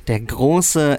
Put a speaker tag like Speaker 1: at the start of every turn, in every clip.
Speaker 1: Der große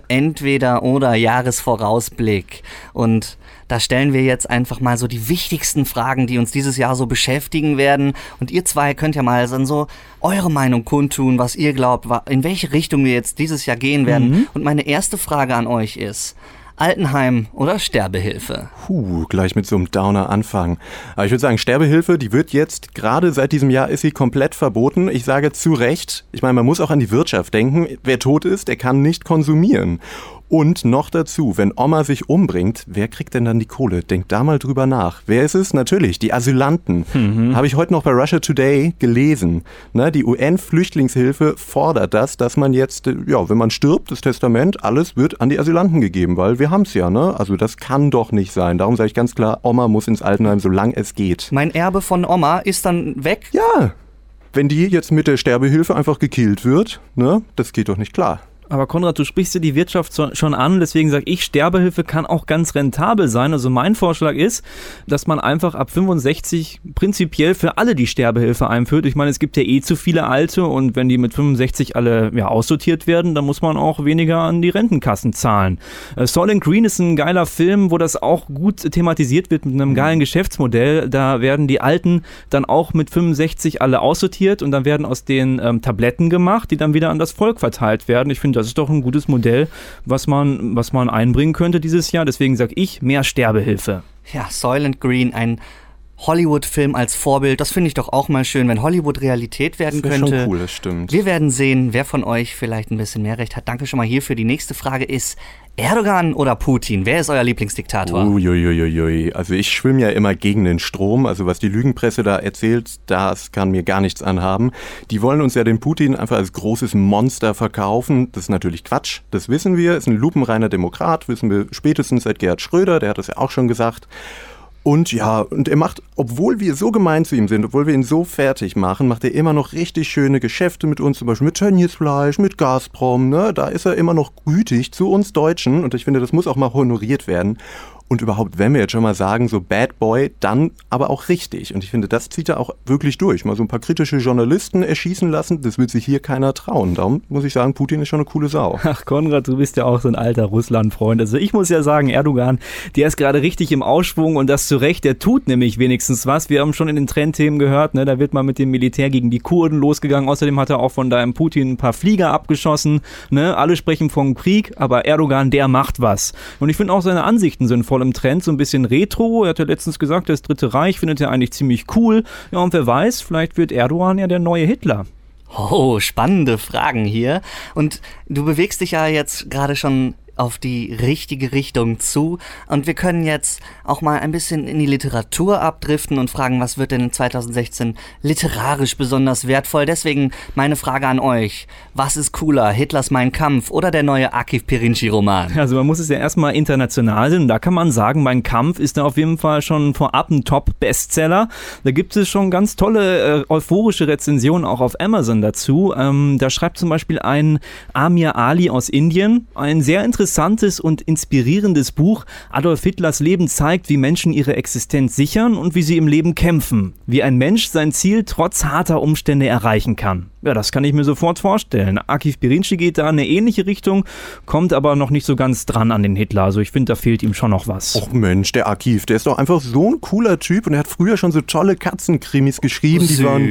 Speaker 1: Entweder-oder-Jahresvorausblick. Und da stellen wir jetzt einfach mal so die wichtigsten Fragen, die uns dieses Jahr so beschäftigen werden. Und ihr zwei könnt ja mal dann so eure Meinung kundtun, was ihr glaubt, in welche Richtung wir jetzt dieses Jahr gehen werden. Und meine erste Frage an euch ist: Altenheim oder Sterbehilfe?
Speaker 2: Gleich mit so einem Downer anfangen. Aber ich würde sagen, Sterbehilfe, die wird jetzt, gerade seit diesem Jahr ist sie komplett verboten. Ich sage zu Recht, ich meine, man muss auch an die Wirtschaft denken. Wer tot ist, der kann nicht konsumieren. Und noch dazu, wenn Oma sich umbringt, wer kriegt denn dann die Kohle? Denkt da mal drüber nach. Wer ist es? Natürlich, die Asylanten. Habe ich heute noch bei Russia Today gelesen. Die UN-Flüchtlingshilfe fordert das, dass man jetzt, wenn man stirbt, das Testament, alles wird an die Asylanten gegeben, weil wir haben es ja, ne? Also das kann doch nicht sein. Darum sage ich ganz klar, Oma muss ins Altenheim, solange es geht.
Speaker 1: Mein Erbe von Oma ist dann weg?
Speaker 2: Ja, wenn die jetzt mit der Sterbehilfe einfach gekillt wird, ne? Das geht doch nicht klar.
Speaker 3: Aber Konrad, du sprichst ja die Wirtschaft schon an, deswegen sage ich, Sterbehilfe kann auch ganz rentabel sein. Also mein Vorschlag ist, dass man einfach ab 65 prinzipiell für alle die Sterbehilfe einführt. Ich meine, es gibt ja zu viele Alte und wenn die mit 65 alle aussortiert werden, dann muss man auch weniger an die Rentenkassen zahlen. Soylent Green ist ein geiler Film, wo das auch gut thematisiert wird mit einem geilen Geschäftsmodell. Da werden die Alten dann auch mit 65 alle aussortiert und dann werden aus den Tabletten gemacht, die dann wieder an das Volk verteilt werden. Ich finde, das ist doch ein gutes Modell, was man einbringen könnte dieses Jahr. Deswegen sage ich, mehr Sterbehilfe.
Speaker 1: Ja, Soylent Green, ein Hollywood-Film als Vorbild, das finde ich doch auch mal schön, wenn Hollywood Realität werden könnte.
Speaker 2: Das ist schon cool, das stimmt.
Speaker 1: Wir werden sehen, wer von euch vielleicht ein bisschen mehr Recht hat. Danke schon mal hierfür. Die nächste Frage ist: Erdogan oder Putin? Wer ist euer Lieblingsdiktator?
Speaker 2: Uiuiuiui. Also ich schwimme ja immer gegen den Strom. Also was die Lügenpresse da erzählt, das kann mir gar nichts anhaben. Die wollen uns ja den Putin einfach als großes Monster verkaufen. Das ist natürlich Quatsch. Das wissen wir. Ist ein lupenreiner Demokrat. Wissen wir spätestens seit Gerhard Schröder. Der hat das ja auch schon gesagt. Und er macht, obwohl wir so gemein zu ihm sind, obwohl wir ihn so fertig machen, macht er immer noch richtig schöne Geschäfte mit uns, zum Beispiel mit Tönnies Fleisch, mit Gazprom, ne? Da ist er immer noch gütig zu uns Deutschen und ich finde, das muss auch mal honoriert werden. Und überhaupt, wenn wir jetzt schon mal sagen, so Bad Boy, dann aber auch richtig. Und ich finde, das zieht er auch wirklich durch. Mal so ein paar kritische Journalisten erschießen lassen, das wird sich hier keiner trauen. Darum muss ich sagen, Putin ist schon eine coole Sau.
Speaker 3: Ach Konrad, du bist ja auch so ein alter Russland-Freund. Also ich muss ja sagen, Erdogan, der ist gerade richtig im Aufschwung und das zu Recht. Der tut nämlich wenigstens was. Wir haben schon in den Trendthemen gehört, ne, da wird mal mit dem Militär gegen die Kurden losgegangen. Außerdem hat er auch von deinem Putin ein paar Flieger abgeschossen. Ne? Alle sprechen vom Krieg, aber Erdogan, der macht was. Und ich finde auch seine Ansichten sind voll im Trend, so ein bisschen retro. Er hat ja letztens gesagt, das Dritte Reich findet er eigentlich ziemlich cool. Ja, und wer weiß, vielleicht wird Erdogan ja der neue Hitler.
Speaker 1: Oh, spannende Fragen hier. Und du bewegst dich ja jetzt gerade schon auf die richtige Richtung zu. Und wir können jetzt auch mal ein bisschen in die Literatur abdriften und fragen, was wird denn 2016 literarisch besonders wertvoll? Deswegen meine Frage an euch: Was ist cooler, Hitlers Mein Kampf oder der neue Akif Pirinci-Roman?
Speaker 3: Also man muss es ja erstmal international sehen. Und da kann man sagen, Mein Kampf ist da auf jeden Fall schon vorab ein Top-Bestseller. Da gibt es schon ganz tolle, euphorische Rezensionen auch auf Amazon dazu. Da schreibt zum Beispiel ein Amir Ali aus Indien ein sehr interessantes und inspirierendes Buch. Adolf Hitlers Leben zeigt, wie Menschen ihre Existenz sichern und wie sie im Leben kämpfen. Wie ein Mensch sein Ziel trotz harter Umstände erreichen kann. Ja, das kann ich mir sofort vorstellen. Akif Pirinci geht da in eine ähnliche Richtung, kommt aber noch nicht so ganz dran an den Hitler. Also ich finde, da fehlt ihm schon noch was.
Speaker 2: Och Mensch, der Akif, der ist doch einfach so ein cooler Typ und er hat früher schon so tolle Katzenkrimis geschrieben.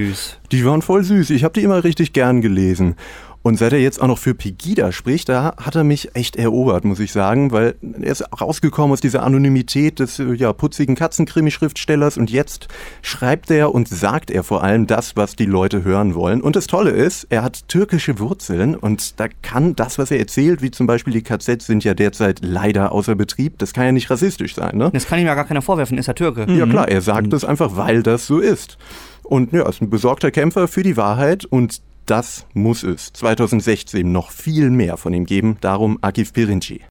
Speaker 2: Die waren voll süß. Ich habe die immer richtig gern gelesen. Und seit er jetzt auch noch für Pegida spricht, da hat er mich echt erobert, muss ich sagen, weil er ist rausgekommen aus dieser Anonymität des putzigen Katzenkrimi-Schriftstellers und jetzt schreibt er und sagt er vor allem das, was die Leute hören wollen. Und das Tolle ist, er hat türkische Wurzeln und da kann das, was er erzählt, wie zum Beispiel die KZs sind ja derzeit leider außer Betrieb, das kann ja nicht rassistisch sein, ne?
Speaker 1: Das kann ihm ja gar keiner vorwerfen, ist er Türke.
Speaker 2: Ja klar, er sagt das einfach, weil das so ist. Und ja, ist ein besorgter Kämpfer für die Wahrheit und das muss es 2016 noch viel mehr von ihm geben. Darum Akif Pirinci.